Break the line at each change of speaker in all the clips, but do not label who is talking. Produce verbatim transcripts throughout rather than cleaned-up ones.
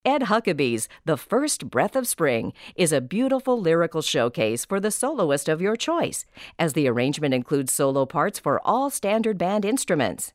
Ed Huckabee's The First Breath of Spring is a beautiful lyrical showcase for the soloist of your choice, as the arrangement includes solo parts for all standard band instruments.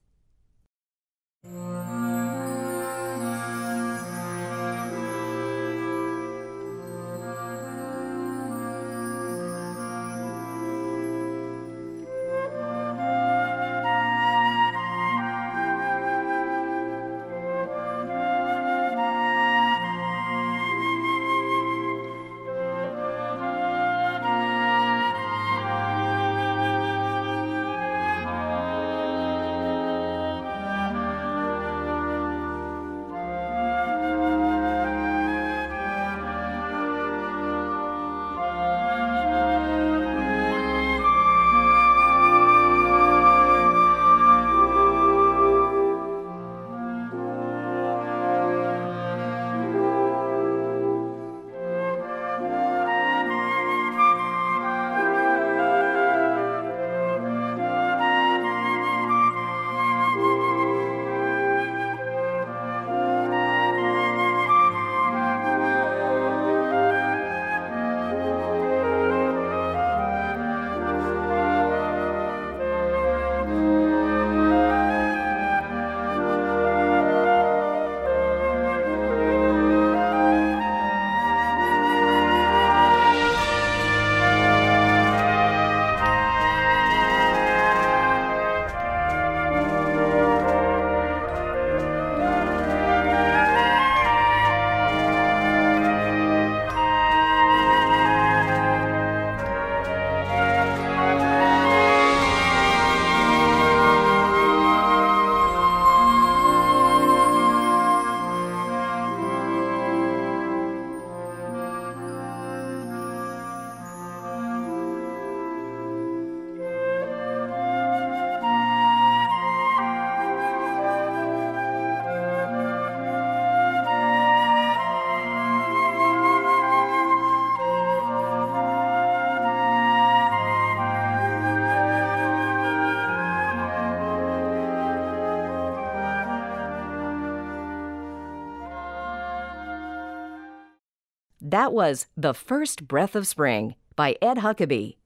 That was The First Breath of Spring by Ed Huckabee.